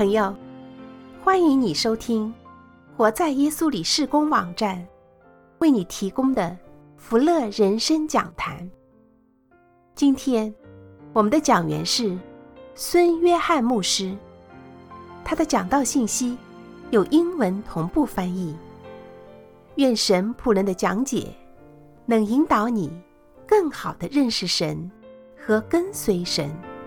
朋友，欢迎你收听活在耶稣里事工网站为你提供的福乐人生讲坛。今天我们的讲员是孙约翰牧师，他的讲道信息有英文同步翻译。愿神仆人的讲解能引导你更好地认识神和跟随神。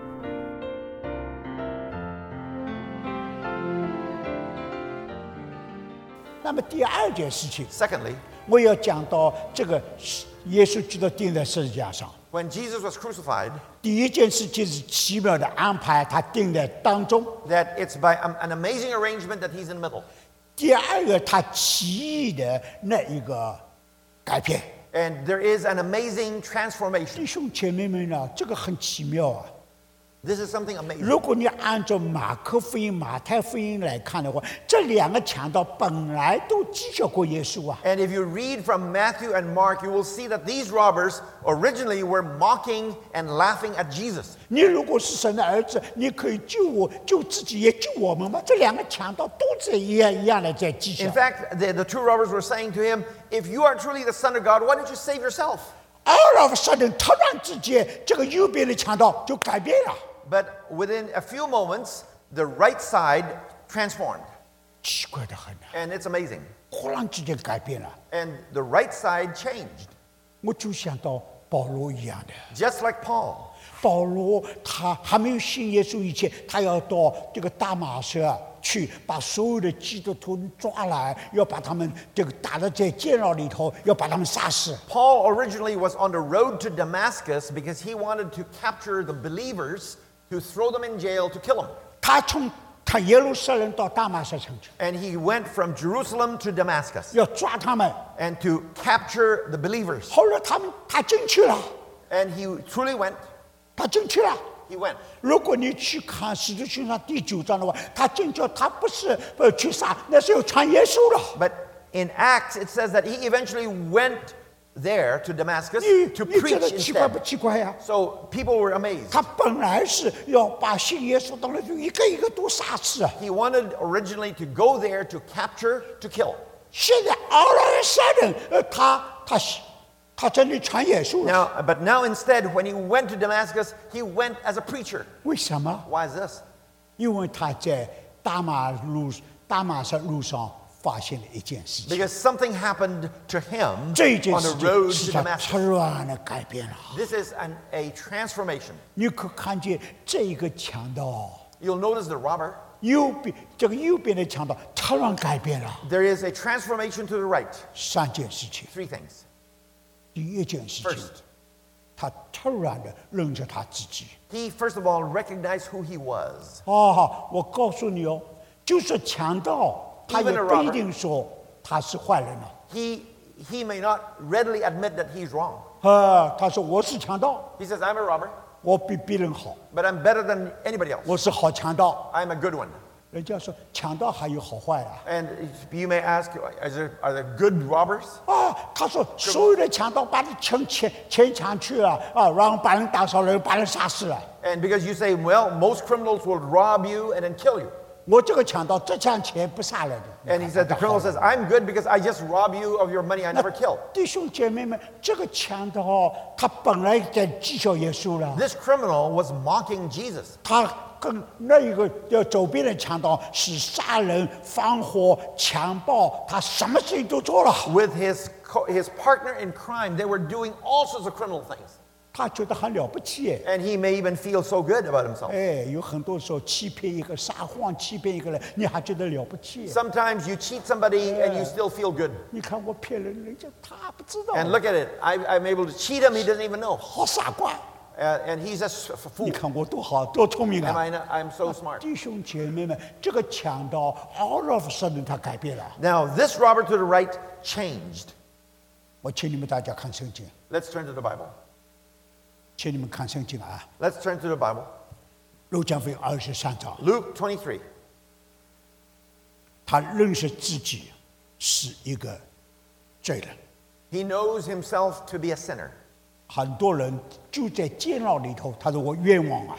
那么第二件事情 Secondly, 我要讲到这个耶稣基督钉在十字架上。 when Jesus was crucified, 第一件事就是奇妙的安排，他钉在当中。 that it's by an amazing arrangement that he's in the middle. 第二个，他奇异的那一个改变。 And there is an amazing transformation. 弟兄姐妹们啊，这个很奇妙啊！ This is something amazing. 如果你按照马可福音、马太福音来看的话，这两个强盗本来都讥笑过耶稣啊。 And if you read from Matthew and Mark, you will see that these robbers originally were mocking and laughing at Jesus. 你如果是神的儿子，你可以救我，救自己也救我们吗？这两个强盗都是一样的在讥笑。 In fact, the two robbers were saying to him, if you are truly the Son of God, why don't you save yourself? All of a sudden，突然之间，这个右边的强盗就改变了。 But within a few moments, the right side transformed. 奇怪的很啊， And it's amazing. 忽然之间改变了。 And the right side changed. 我就想到保罗一样的。 Just like Paul. 保罗他还没有信耶稣以前，他要到这个大马色去，把所有的基督徒抓来，要把他们这个打到在监牢里头，要把他们杀死。 Paul originally was on the road to Damascus because he wanted to capture the believers, to throw them in jail, to kill them. 他从耶路撒冷到大马色城去， And he went from Jerusalem to Damascus 要抓他们。 and to capture the believers. 后来他进去了， And he truly went. 他进去了。 He went. 如果你去看《使徒行传》第9章的话，他进去，他不是去杀，那是要传耶稣的。 But in Acts, it says that he eventually went there to Damascus 你 to 觉 preach 得奇怪不 instead. 奇怪呀？ So people were amazed. 他本来是要把信耶稣的人就一个一个都杀死啊。 He wanted originally to go there to capture, to kill. 现在all of a sudden，他真的传耶稣了。 But now instead, when he went to Damascus, he went as a preacher. 为什么？ Why is this? 因为他在大马色路上发现了一件事情， Because something happened to him 这一件 on 事 the road 情 to 使他 Damascus. 突然的改变了。 This is a transformation. 你可看见这一个强盗， You'll notice the robber. 右边的强盗突然改变了。 There is a transformation to the right. 3件事情， Three things. 第一件事情 First,， 他突然的认着他自己。 he first of all recognized who he was. 我告诉你哦，就是强盗，他也 Even a 不 robber. 一定说他是坏人了。 He may not readily admit that he's wrong. 他说我是强盗， He says, I'm a robber, 我比别人好， but I'm better than anybody else. 我是好强盗。 I'm a good one. 人家说强盗还有好坏啊。 And you may ask, are there good robbers? 他说所有的强盗把你牵强去了然后把人打伤了，把人杀死了。 And because you say, well, most criminals will rob you and then kill you. 我这个强盗这枪钱不杀人的。 And he said, the criminal says, I'm good because I just rob you of your money, I never kill. 弟兄姐妹们，这个强盗他本来在讥笑耶稣了， This criminal was mocking Jesus. 他跟那一个左边的强盗是杀人、放火、强暴，他什么事情都做了。 With his partner in crime, they were doing all sorts of criminal things. 他觉得很了不起耶。 And he may even feel so good about himself. 有很多时候欺骗一个、撒谎欺骗一个人，你还觉得了不起耶。 Sometimes you cheat somebody and you still feel good. 你看我骗人，人家他不知道。 And look at it. I'm able to cheat him, he doesn't even know. 好傻瓜！ And he's just a 你 fool. 看我多好，多聪明 Am 啊！ I not? I'm so smart. 弟兄姐妹们，这个强盗 all of a sudden 他改变了。 Now, this robber to the right changed. 我请你们大家看圣经， Let's turn to the Bible. 请你们看圣经啊， Let's turn to the Bible. 路加福音23章， Luke 23. 他认识自己是一个罪人。 He knows himself to be a sinner. 很多人就在监牢里头，他说我冤枉啊。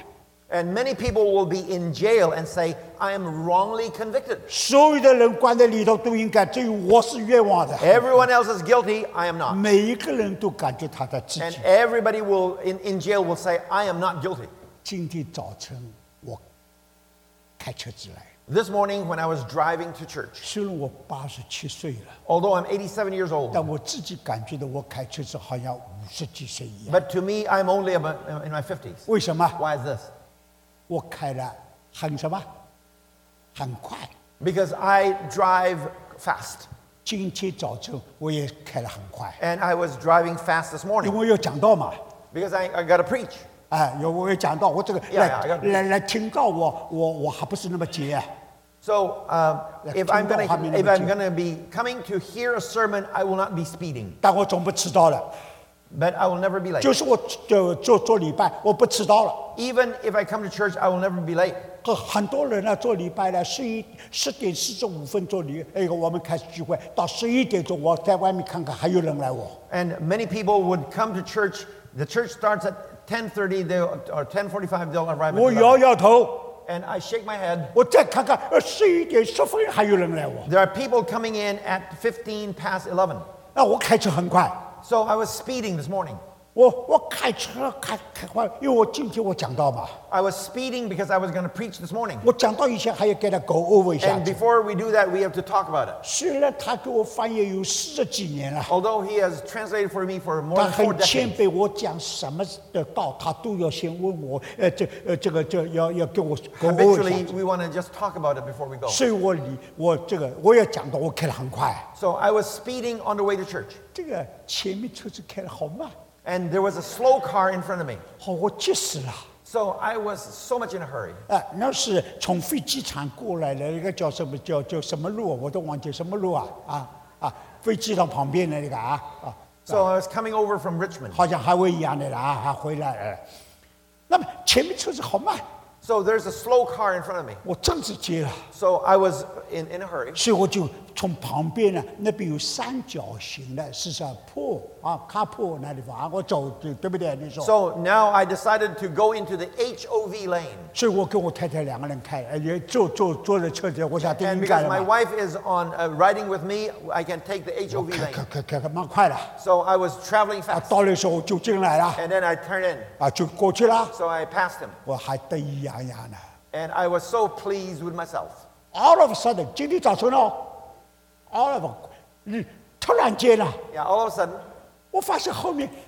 And many people will be in jail and say, I am wrongly convicted. 所有的人关在里头都应该，只有我是冤枉的。 Everyone else is guilty, I am not. 每一个人都感觉他的自 And 己。 everybody will in jail will say, I am not guilty. 今天早晨我开车子来， This morning when I was driving to church, 虽然我87岁了， although I'm 87 years old, 但我自己感觉到我开车子好像50几岁一样。 but to me, I'm only about in my 50s. 为什么？ Why is this? 我开了很什么？很快。 Because I drive fast. 今天早晨我也开了很快， And I was driving fast this 因 morning 为有讲道嘛。 because I got to preach. 我有讲到，我这个 Yeah, I got it. 来听到我还不是那么急啊。 So if I'm gonna be coming to hear a sermon, I will not be speeding, 但我总不迟到了。 but I will never be late. 就是我做礼拜，我不迟到了。 Even if I come to church, I will never be late. 很多人呢做礼拜呢10点45分做我们开始聚会，到11点钟我在外面看看还有人来我。 And many people would come to church. The church starts at 10:30 or 10:45. They'll arrive at 我摇 11. 摇头， And I shake my head. 我再看看11点10分还有人来我。 There are people coming in at 15 past 11. 那我开车很快， So I was speeding this morning. 我开车开快，因为我今天我讲到嘛， I was speeding because I was going to preach this morning. 我讲到以前还要给他 go over 一下 And。before we do that, we have to talk about it. 虽然他给我翻译有40几年了， Although he has translated for me for more 他 than 4 很谦 decades. 卑，我讲什么的道，他都要先问我，这要给我 go over 一 Habitually, 下。 we want to just talk about it before we go. 所以我也讲到，我开得很快， So I was speeding on the way to church. 这个前面车子开得好慢， And there was a slow car in front of me. 我急死了。 So I was so much in a hurry. 那是从飞机场过来的一个叫什么叫什么路，我都忘记什么路飞机场旁边的那个 So I was coming over from Richmond. 好像海威一样的还回来了。那么前面车子好慢， So there's a slow car in front of me. 我正是接了， So I was in a hurry. 所以我就从旁边呢，那边有三角形的，是坡carpool 那地方我走对不对？你说？ So now I decided to go into the HOV lane. 所以我跟我太太两个人开，也坐着车子，我想都 And 应该 because 了 my 嘛。 wife is on riding with me, I can take the HOV 开 lane. 蛮快了， So I was traveling fast. 到的时候就进来了， And then I turned in. 就过去了， So I passed him. 我还得意洋洋的。 And I was so pleased with myself. All of a sudden，今天早晨all of a 突然间呢， Yeah, all of a sudden, 我发现后面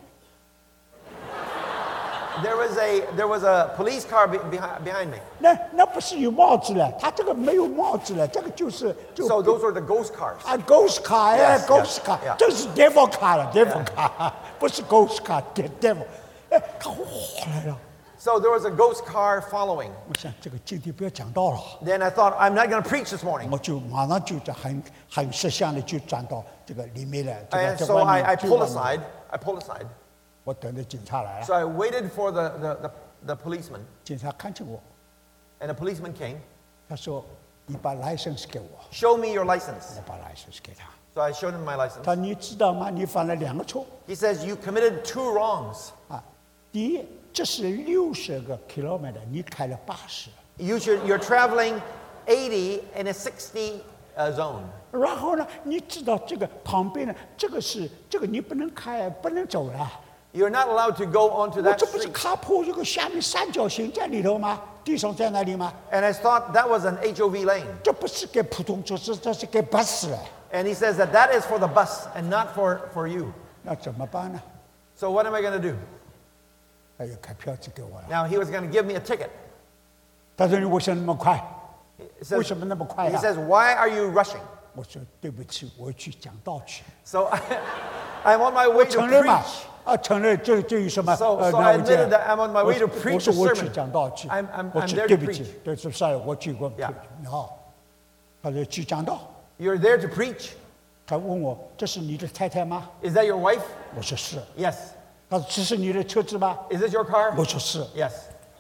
there was a police car behind me. 那不是有帽子了，他这个没有帽子了，这个就 So those were the ghost cars. ghost car Yes, ghost yes, car， yeah. 这是 devil car 了 devil car，不是 ghost car，devil，他来了。 So there was a ghost car following. 我想这个今天不要讲到了， Then I thought, I'm not going to preach this morning. 我就马上就很识相的就转到这个里面了。这个 And 在 so 外 I 面最 pulled 外面 aside. I pulled aside. 我等着警察来了， So I waited for the policeman. 警察看见我， And the policeman came. 他说：“你把 license 给我。” Show me your license. 我把 license 给他。 So I showed him my license. 他你知道吗？你犯了2个错 He says, you committed 2 wrongs. 第一，这是60个 kilometer，你开了80。 You're traveling 80 in a 60 zone. 然后呢，你知道这个旁边呢，这个你不能开，不能走了。 You're not allowed to go onto 我 that 这不是 street. 卡坡这个下面三角形在里头吗？地上在那里吗？ And I thought that was an HOV lane. 这不是给普通车，这是给 bus 了。 And he says that is for the bus and not for you. 那怎么办呢？ So what am I going to do? 他又开票子给我了。 Now he was going to give me a ticket. 他说你为什么那么快？ He 为 says, 什么那么快 he 呀？ says, why are you rushing? 我说对不起，我去讲道去。 So I'm on my way to 承认嘛 preach.？ 承认这有什么？ So 那 I 我这 admitted that I'm on my way to 我 preach 说 a 我去 sermon. 讲道去。 I'm 我 there 说 to 对不 preach. 起，对，是我去过。 Yeah. 好，他说去讲道。 You're there to preach. 他问我这是你的太太吗？ Is that your wife? 我说是。 Yes. 他说这是你的车子吗？ Is this your car? 我说是。 Yes.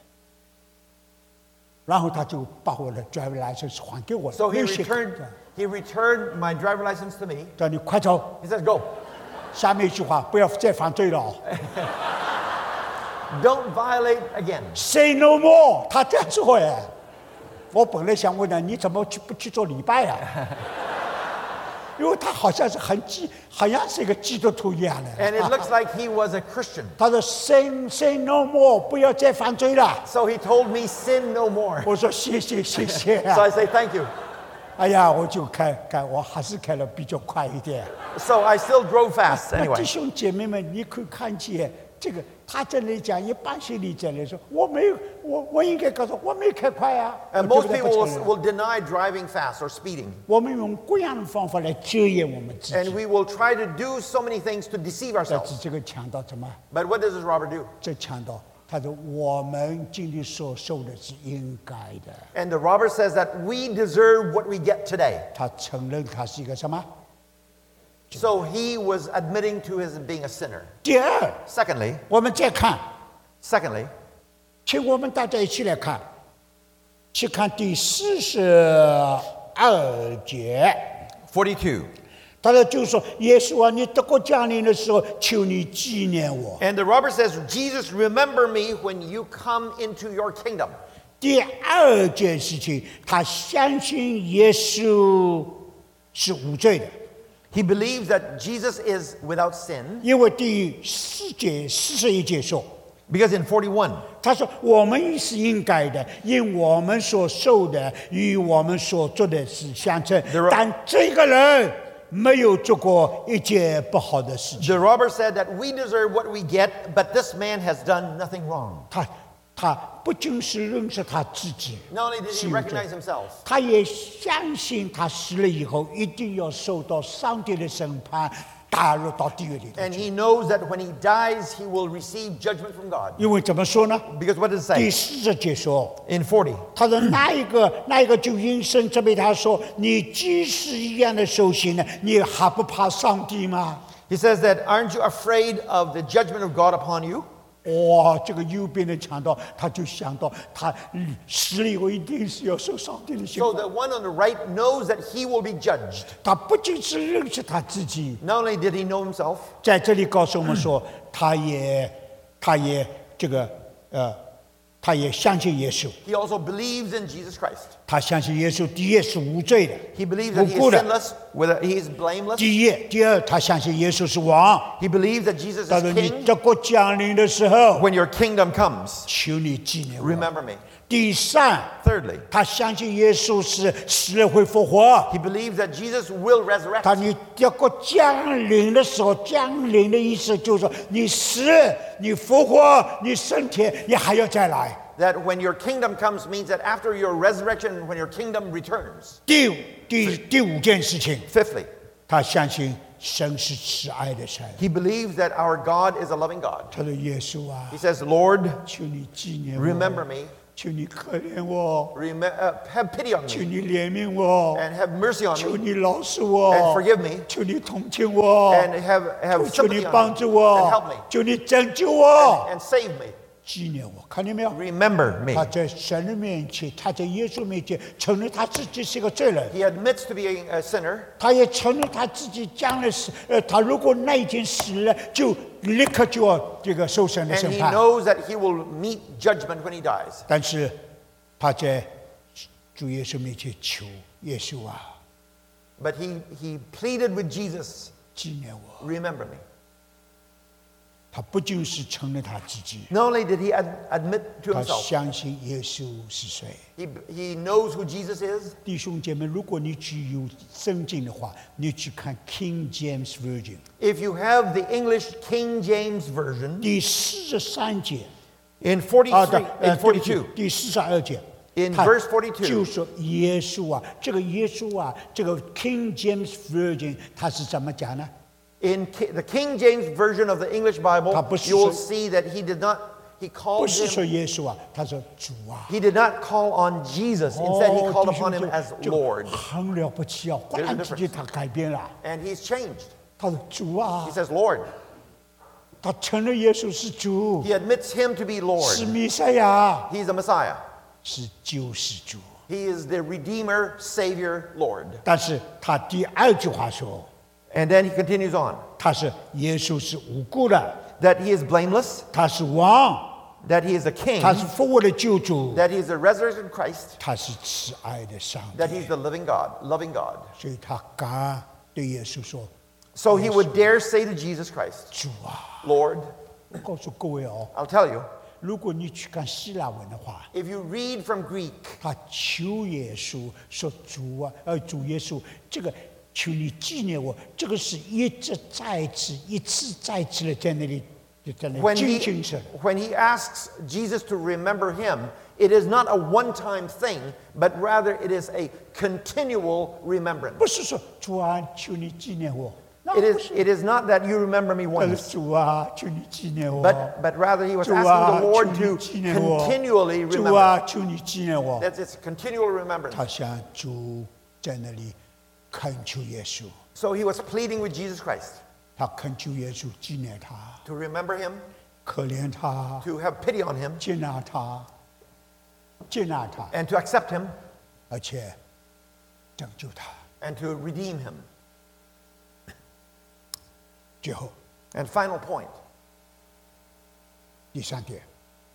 然后他就把我的 driver license 还给我了。 So he 没有写 returned my driver license to me. 叫你快走， He says, go. 下面一句话不要再犯罪了哦。 Don't violate again. Say no more， 他这样说耶。我本来想问他，你怎么不去做礼拜啊？因为他好像是好像是一个基督徒一样的。 And it looks like he was a Christian. 他说 say no more， 不要再犯罪了。 So he told me, sin no more. 我说谢谢啊。 So I say, thank you. 哎呀，我就开，我还是开了比较快一点。 So I still drove fast 弟 anyway. 兄姐妹们，你可以看见这个，他这里讲，一般心里这里说，我应该告诉我没开快啊。 And most people will deny driving fast or speeding. 我们用各样的方法来遮掩我们自 And 己。 we will try to do so many things to deceive 但 ourselves. 是这个强调什么？ But what does this robber do? 这强调他说我们今天所受的是应该的。 And the robber says that we deserve what we get today. 他承认他是一个什么？ So he was admitting to his being a sinner. 第二， Secondly, 我们再看， secondly, 请我们大家一起来看，去看第42节。 42. 他说就是说，耶稣啊，你得国降临的时候，求你纪念我。 And the robber says, Jesus, remember me when you come into your kingdom. 第二件事情，他相信耶稣是无罪的， He believes that Jesus is without sin 因为第41节说， because in 41, 他说我们是应该的，因我们所受的与我们所做的是相称 The， 但这个人没有做过一件不好的事情。 the robber said that we deserve what we get, but this man has done nothing wrong. 他不仅是认识他自己 Not only did 是 he 有罪 recognize himself, 他也相信他死了以后一定要受到上帝的审判，打入到地狱里头 and 去。 he knows that when he dies, he will receive judgment from God. 因为怎么说呢？ Because what does it 第 say? 40节说， In 40, 他说那一个就应声责备他说：“你即使一样的受刑呢，你还不怕上帝吗 he says that, aren't you afraid of the judgment of God upon you?？” 哇，这个右边的强盗他就想到他死了以后一定是要受上帝的刑 So 罚。 the one on the right knows that he will be judged. 他不仅是认识他自己， Not only did he know himself, 在这里告诉我们说，他也他也相信耶稣， he also believes in Jesus Christ. 他相信耶稣第一是无罪的， He believes 无 that he 辜 is 的。 sinless, whether he is blameless. 第二，他相信耶稣是王。 He believes that Jesus 他 is 说：“你 king. 得国降临的时候， When your kingdom comes, 求你纪念我。” remember me. 第三， Thirdly, 他相信耶稣是死了会复活。 he believes that Jesus will 他 resurrect. 你得国降临的时候，降临的意思就是说，你死，你复活，你升天，你还要再来。 That when your kingdom comes means that after your resurrection, when your kingdom returns. 第五件事情， Fifthly, 他相信神是慈爱的神。 he believes that our God is a loving God. 他说：“耶稣啊， He says, Lord, 求你纪念我， remember me, 求你可怜我， have pity on 求 me, 你怜悯我， and have mercy on 求 me, 你饶恕我， and forgive me, 求你同情我， and have 求你 sympathy 帮 on 助 me, and 我 help me, 求你拯救我， and save me. 纪念我。看见没有？ Remember me. 他在神的面前，他在耶稣面前承认他自己是个罪人， He admits to being a sinner, 他也承认他自己将来死，他如果那一天死了，就立刻就要这个受神的 and 审 he 判。 knows that he will meet judgment when he dies. 但是他在主耶稣面前求耶稣啊， But he pleaded with Jesus, 纪念我。 remember me. 他不仅是承认他自己， Not only did he admit to 他 himself, 相信耶稣是谁。 he knows who Jesus is. 弟兄姐妹，如果你只有圣经的话，你去看 King James Version If you have the English King James Version, 第43节 in 42, 第42节。 in 他 verse 42, 就说耶稣啊，这个耶稣啊，这个 King James Version 他是怎么讲呢？ in the King James Version of the English Bible, 他不是 you will 说- see that he did not, he 不 called 是说 him, 耶稣啊，他说主啊。 he did not call on Jesus. Instead, he called 弟兄 upon him 就 as 就 Lord. 很了不起啊！忽 There's a 然之间他改变了， And he's changed. 他说主啊 He，says, Lord. 他承认耶稣是主， He admits him to be 是 Lord. 弥赛亚， He's the Messiah. 是救世主。 He is the Redeemer, Savior, Lord. 但是他第二句话说， And then he continues on 他是耶稣是无辜的， that he is blameless, 他是王， that he is a king, 他是复活的救主， that he is the resurrected Christ, 他是慈爱的上 that 帝， he's the loving God. 所以他敢对耶稣说 So he would dare say to Jesus Christ,：“ 主啊， Lord, 我告诉各位哦， I'll tell you, 如果你去看希腊文的话， if you read from Greek, 他求耶稣说：主啊，主耶稣，这个求你纪念我。这个是一次再次、一次再次的在那里，在那 when 里进行着。 he asks Jesus to remember him, it is not a one-time thing, but rather it is a continual remembrance. 不是说主啊，求你纪念我。那 It 不 is, 是， it is not that you remember me 但是 once, 主啊，求你纪念我。 but rather he was 主 asking 啊， the Lord 求 to 你纪念我。 continually 主 remember. 啊，求你纪念我。 That's its continual remembrance. 他向主在那里恳求耶稣， So he was pleading with Jesus Christ 他恳求耶稣纪念他， to remember him, 可怜他， to have pity on him, 接纳他，接纳他， and to accept him, 而且拯救他。 and to redeem him. 最后 And final point, 第三点，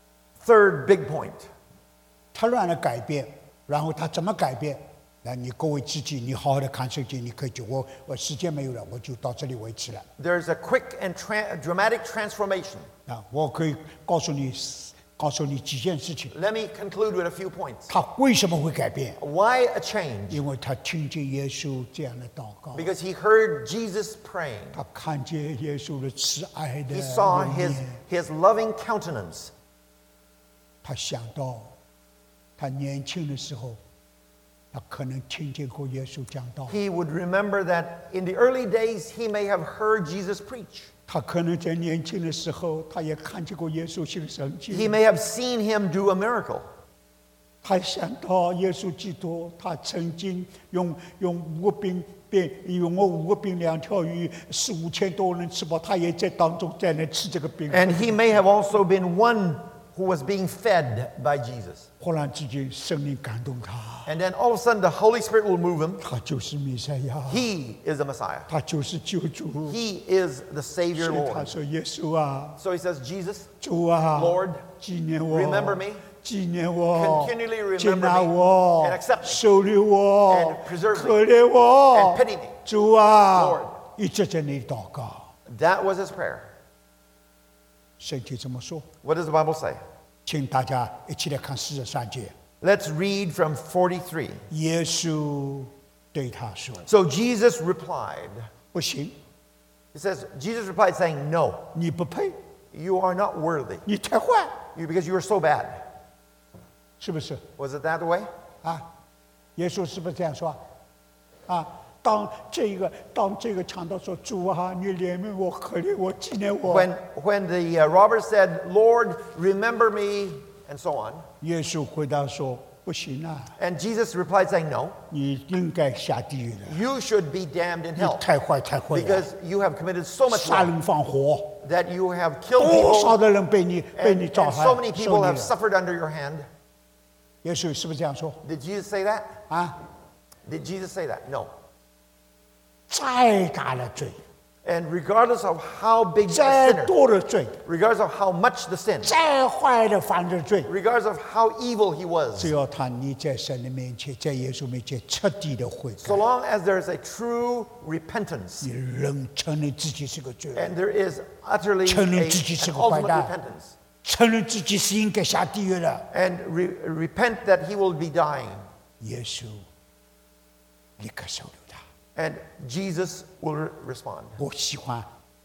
third big point. 突然的改变，然后他怎么改变？那你各位自己，你好好的看圣经，你可以就我时间没有了，我就到这里为止了。 There's a quick and dramatic transformation. 啊，我可以告诉你几件事情， Let me conclude with a few points. 他为什么会改变？ Why a change? 因为他听见耶稣这样的祷告， Because he heard Jesus praying. 他看见耶稣的慈爱的 He saw 容 his, 颜， his loving countenance. 他想到他年轻的时候，他可能听见过耶稣讲道， He would remember that in the early days he may have heard Jesus preach. 他可能在年轻的时候，他也看见过耶稣行神迹。 He may have seen him do a miracle. 他想到耶稣基督，他曾经用5个饼用5个饼2条鱼，4、5千多人吃饱，他也在当中在那吃这个饼。 And he may have also been one who was being fed by Jesus. 忽然之间，圣灵感动他， And then all of a sudden the Holy Spirit will move him. 他就是弥赛亚， He is the Messiah. 他就是救主。 He is the Savior 所以他 Lord. 说：“耶稣啊， So he says, Jesus, 主啊 Lord, 纪念我 remember me, 纪念我 continually remember 接纳 me, 我 and accept me, 收留我 and preserve me, 可怜我 and pity me. 主啊 Lord 一直在那里祷告。 That was his prayer. 圣经这么说， What does the Bible say? 请大家一起来看43节。 Let's read from 43. 耶稣对他说 So Jesus replied,：“ 不行， he says, Jesus replied saying, No, 你不配， you are not worthy, 你太坏， because you are so bad. 是不是？ Was it that way? 啊，耶稣是不是这样说？啊，当这个强盗说：主啊，你怜悯我，可怜我，纪念我。 When the robber said, Lord, remember me, and so on, 耶稣回答说：不行啊， and Jesus replied saying, No, 你应该下地狱的， you should be damned in 你 hell, 太坏了， because you have committed so much 杀 wrong 人放火， that you have killed 多少 people, 的人被你 and 糟害 so many 受 people 你 have 了。 suffered under your hand. 耶稣是不是这样说？ Did Jesus say that? 啊， Did Jesus say that? No. 再大的罪， And regardless of how big a 再 sinner, 多的罪， regardless of how much the sin, 再坏的犯的罪， regardless of how evil he was, 只要你在神的面前，在耶稣面前彻底的悔改 so，long as there is a true repentance 你仍承认自己是个罪人， and there is utterly 承认自己是 an 个坏 ultimate 蛋 repentance 承认自己是应该下地狱的， and repent that he will be dying, 耶稣立刻收留他。 and Jesus will respond. 我喜欢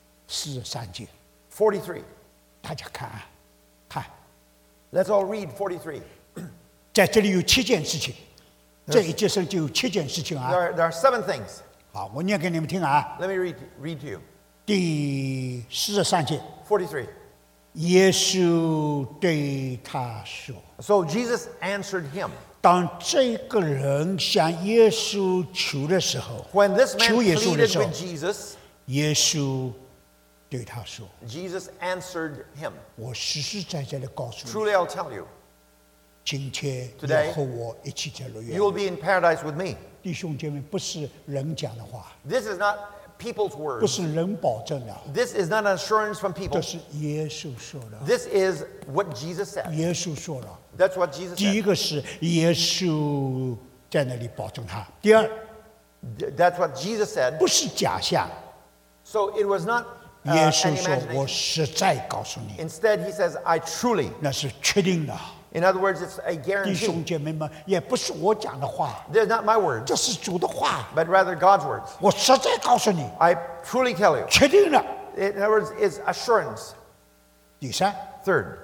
43节， 43. 大家看啊，看， Let's all read 43. 在这里有7件事情，这一节圣经有7件事情啊。 There are 7 things. 好，我念给你们听啊。 Let me read to you. 第43节， 43. 耶稣对他说 So Jesus answered him.：“ 当这个人向耶稣求的时候， When this man 求耶稣的 pleaded 时候 with，Jesus, 耶稣对他说 Jesus answered him.：‘ 我实实在在的告诉你， Truly, I'll tell you, 今天你 Today， 要和我一起在乐园 you will be in paradise with me. 弟兄姐妹，不是人讲的话， This is not people's 不 words. 是人保证的， This is not an assurance from 这 people. 是耶稣说的。 This is what Jesus said. 耶稣说了， That's what Jesus 第一 said. 个是耶稣在那里保证他，第二 That's what Jesus said. 不是假象， So it was not 耶 an 稣说我 imagination. 实在告诉你， Instead, he says, I truly. 那是确定的。 In other words, it's a 弟兄 guarantee. 姐妹们，也不是我讲的话， They're not my words, 这是主的话， but rather God's words. 我实在告诉你， I truly tell you. 确定了。 In other words, it's assurance. 第三， Third,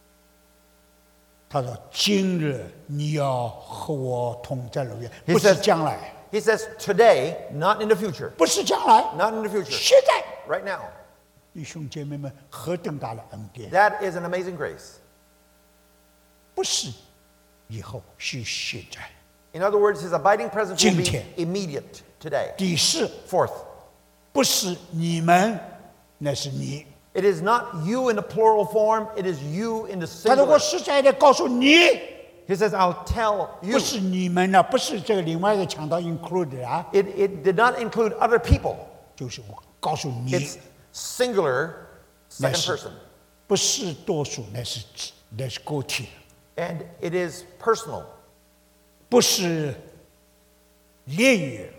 他说今日你要和我同在乐园， He 不是 says- 将来， he says, today, not in the future. 不是将来， Not in the future. 现在。 Right now. 弟兄姐妹们，何等大的恩典！ That is an amazing grace. 不是以后，是现在。 In other words, his abiding presence will 今 be 天。 immediate today. 第四， Fourth, 不是你们，那是你。 it is not you in the plural form, it is you in the 他说：“我 singular. 实在的告诉你， He says, I'll tell 不 you. 是你们呢，不是这个另外一个强调 include 啊， It did not include other people. 就是我告诉你， It's singular, second Yes. person. 不是多数，那是个体， And it is personal. 不是列语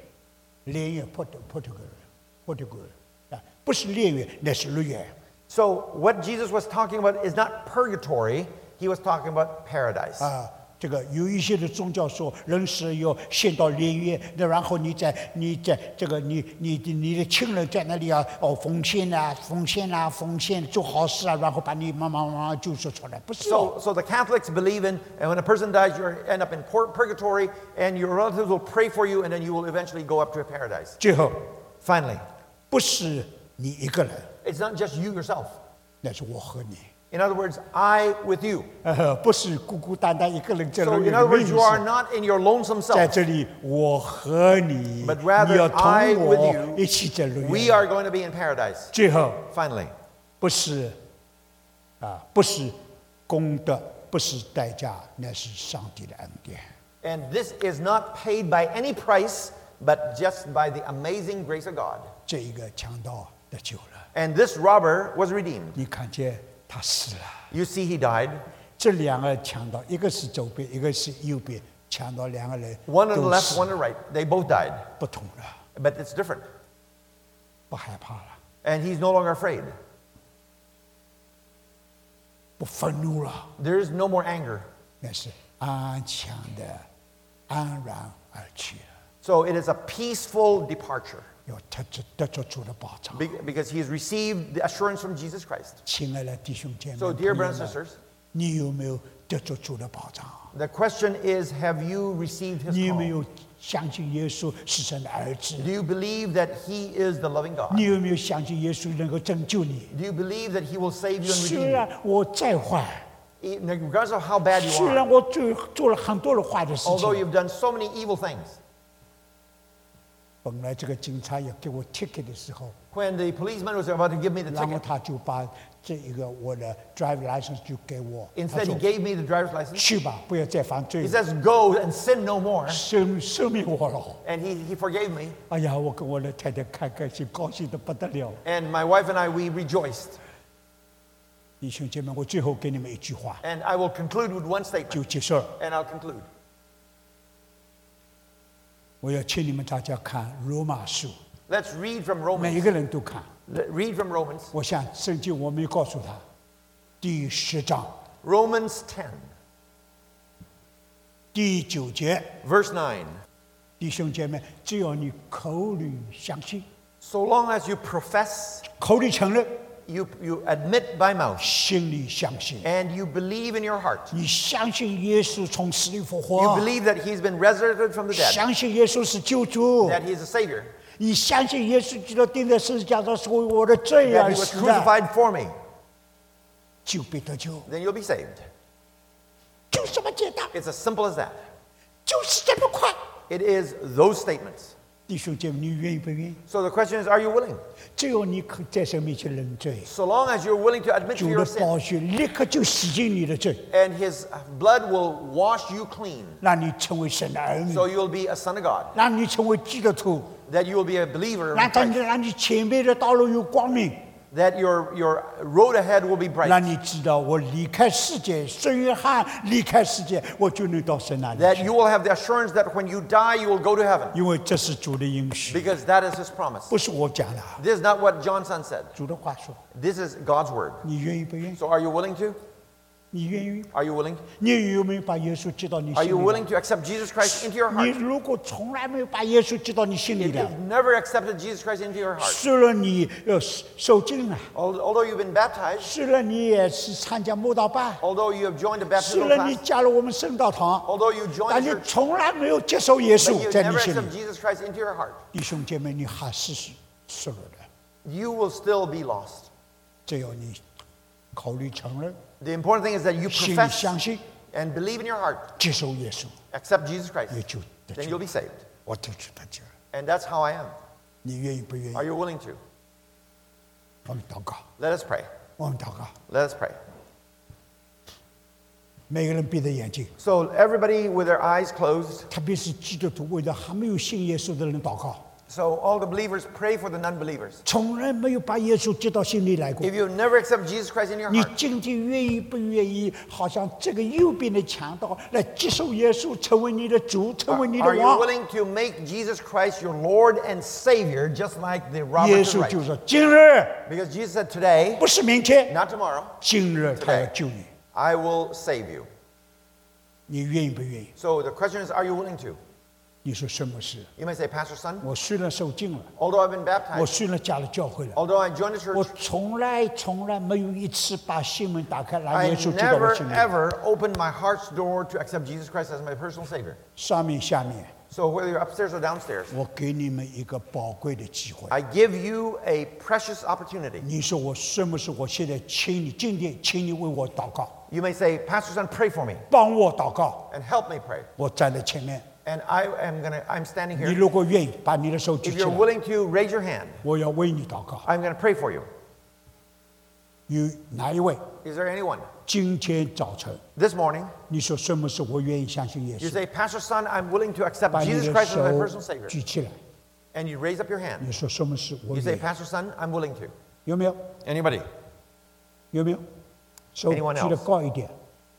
Portugal 啊，不是列语，那是律语。 So what Jesus was talking about is not purgatory, he was talking about paradise. 啊，这个有一些的宗教说，人是要献到炼狱，那然后你在这个你的亲人在那里啊，奉献做好事啊，然后把你慢慢救赎出来，不是哦。 So the Catholics believe in, and when a person dies, you end up in purgatory, and your relatives will pray for you, and then you will eventually go up to a paradise. 最后 Finally, 不是你一个人， it's not just you yourself. 那是我和你。 In other words, I with you. 不是孤孤单单一个人在 So 那里 in other 没 words, 意 you are 思。 not in your lonesome 在 self. 这里，我和你， But rather, 你要 I 同 with 我 you, 一起在乐 We 园。 are going to be in paradise. 最后， Finally, 不是不是功德，不是代价，那是上帝的恩典。 and this is not paid by any price, but just by the amazing grace of God. 这一个强盗得救了， And this robber was redeemed. 你看见他死了。 You see, he died. 这两个强盗，一个是左边，一个是右边，强盗两个人 One on the 都 left, 死 one on the right. They both died. 不同了， But it's different. 不害怕了， And he's no longer afraid. 不愤怒了， There is no more anger. 那是安详的安然而去了， So it is a peaceful departure 要得着主的保障。 because he has received the assurance from Jesus Christ. 亲爱的弟兄姐妹， So, 朋 dear 友 brothers and 们 sisters, 你有没有得着主的保障？ the question is, have you received his 你有没 call? 有相信耶稣是神的儿子？ Do you believe that he is the loving God? 你有没有相信耶稣能够拯救你？ Do you believe that he will save you and 虽 redeem 然我再坏， you? Regardless of how bad you 虽 are, 然我做了很多的坏的事 although 情， you've done so many evil things. 本来这个警察要给我 ticket 的时候， When the policeman was about to give me the 然后 ticket, 他就把这一个我的 drive license 就给我，他 instead he 说 gave me the driver's license. 去吧，不要再犯罪 He 了， says, go and sin no more. 赦免我了。 And he forgave me. 哎呀，我跟我的太太开心，高兴的不得了。 And my wife and I, we rejoiced. 弟兄姐妹，我最后给你们一句话 And I will conclude with one 就 statement. 结束了。 And I'll conclude. 我要请你们大家看罗马书， Let's read from 每一 Romans. 个人都看。 Read from Romans. 我想圣经我没有告诉他，第10章 Romans 10, 第9节， verse 9. 弟兄姐妹，只要你口里相信， So long as you profess, 口里承认， you admit by mouth, 心里相信， and you believe in your heart. 你相信耶稣从死里复 You 活， believe that he's been resurrected from the dead, 相信耶稣是救主， that he's a savior, 你相信耶稣基督钉在十字架上是为我的罪 that 而 he was 死的， crucified for me, 就必得救， then you'll be saved. 就这么简单， It's as simple as that. 就是这么快。 It is those statements. 弟兄姐妹，你愿意不愿意？ So the question is, are you willing? 只有你可在神面前认罪， So long as you're willing to admit to 主 your 的 sin, 宝血立刻就洗净你的罪， and his blood will wash you clean. 让你成为神的儿女， So you'll be a son of God, 让你成为基督徒， that you will be a believer, in Christ, 让你前面的道路有光明， that your road ahead will be bright, 让你知道我离开世界，孙约翰离开世界，我就能到神那里 that 去， you will have the assurance that when you die, you will go to heaven, 因为这是主的应许， because that is his promise. 不是我讲的， This is not what John's son said. 主的话说， This is God's word. 你愿意不愿意？ So are you willing to? 你愿意？ Are you willing? 你有没有把耶稣接到你 Are 心 you 里 willing 的？ to accept Jesus Christ into your 你 heart? 如果从来没有把耶稣接到你心里 If 的， you've never accepted Jesus Christ into your heart, 虽然你受浸了， although you've been baptized, 虽然你也是参加慕道班， although you have joined the 虽 baptismal 然你 class, 加入我们圣道堂， although you joined 但 the 你 church, 从来没有接受耶 but 稣 you 在你 never 心 accept 里。 Jesus Christ into your heart, 弟兄姐妹，你还是失落的。 you will still be lost. 只有你口里承认， The important thing is that you 心里 profess 相信， and believe in your heart, 接受耶稣， accept Jesus Christ, 也就得 then 救 you'll be saved. 我就知道这， And that's how I am. 你愿意不愿 Are 意？ you willing to? 我们祷告， Let us pray. 我们祷告。 Let us pray. 每个人闭着眼睛， So everybody with their eyes closed. 特别是基督徒，为了还没有信耶稣的人祷告， So all the believers pray for the non-believers. 从来没有把耶稣接到心里来过 If。you've never accepted Jesus Christ in your 你 heart, 今天愿意不愿意？好像这个右边的强盗来接受耶稣，成为你的主，成为你的 are you 王。 willing to make Jesus Christ your Lord and Savior, just like the 耶 Robert 稣 the 就 Right? 说：“今日 Because Jesus said, today, 不是明天， not tomorrow, 今日他要救你。 I will save you. 你愿意不愿意？ So the question is, are you willing to? 你说什么事？ You may say, Pastor Son, 我虽然受浸了， although I've been 我 baptized, 虽然加了教会了， although I joined the 我 church, 从来没有一次把心门打开，让 I 耶稣接到我 never 心里。 ever opened my heart's door to accept Jesus Christ as my personal Savior. 上面下面， So whether you're upstairs or downstairs, 我给你们一个宝贵的机会。 I give you a precious opportunity. 你说我什么时候？我现在请你今天，请你为我祷告， You may say, Pastor Son, pray for me 帮我祷告。 and help me pray. 我站在前面， And I'm standing 你 here. 如果愿意，把你的手举 If 起 you're 来， willing to raise your hand, 我要为你祷告。 I'm going to pray for you. 有哪一位？ Is there anyone? 今天早晨， This morning, 你说什么时候我愿意相信耶 you 稣？ say, Pastor Son, I'm willing to accept 把你 Jesus 的 Christ as my 手 personal Savior. 举起来。 And you raise up your hand. 你说什么时我 You 愿 say, 意？ Pastor Son, I'm willing to. 有没有？ Anybody? 有没有？手 Anyone 举得 else？ 高一点。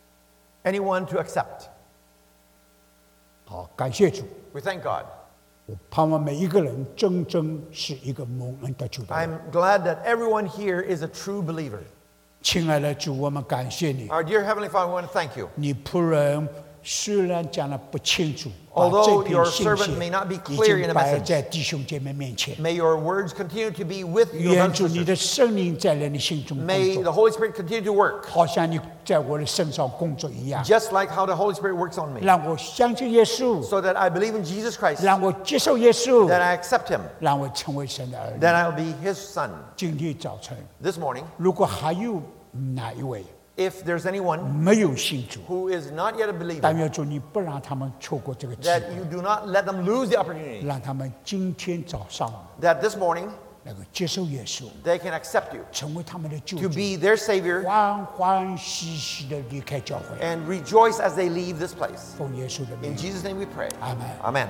Anyone to accept? 好，感谢主。 We thank God. 我盼望每一个人真正是一个蒙恩得救的人。 I'm glad that everyone here is a true believer. 亲爱的主，我们感谢你。 Our dear Heavenly Father, we want to thank you. 你仆人虽然讲的不清楚，把 Although 这 your 篇信 servant 息 may not be 已 clear in 经 a 摆 message. 在弟兄姐妹面前。 May your words continue to be with your 愿 brothers 主 and 你 sisters. 的圣灵在你心中 May 工 the 作， Holy Spirit continue to work, 好像你在我的身上工作一样， just like how the Holy Spirit works on me, 让我相信耶稣， so that I believe in Jesus Christ, 让我接受耶稣， that I accept Him, 让我成为神的儿女。 that I'll be His son. 今天早晨， This morning, 如果还有哪一位 if there's anyone 没有信主， who is not yet a 但 believer, 愿主你不让他们错过这个机 that 会， you do not let them lose the opportunity, 让他们今天早上 that this morning 能够接受耶稣， they can accept you 成为他们的救 to 主， be their Savior 欢欢喜喜的离开教会。 and rejoice as they leave this place. 奉耶稣的名 In，Jesus' name we pray. 阿门。 Amen.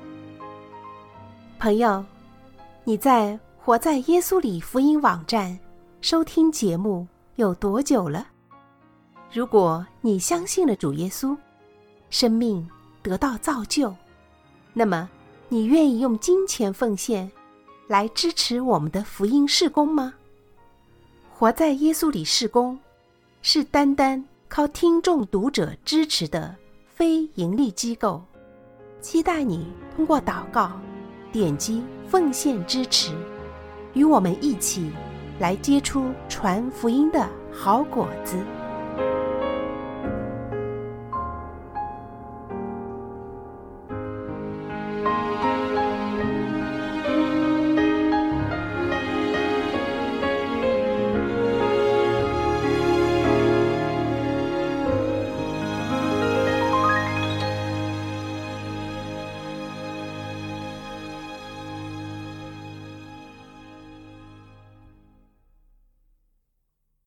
朋友，你在活在耶稣里福音网站收听节目有多久了？如果你相信了主耶稣，生命得到造就，那么你愿意用金钱奉献来支持我们的福音事工吗？活在耶稣里事工是单单靠听众读者支持的非盈利机构，期待你通过祷告点击奉献支持，与我们一起来结出传福音的好果子。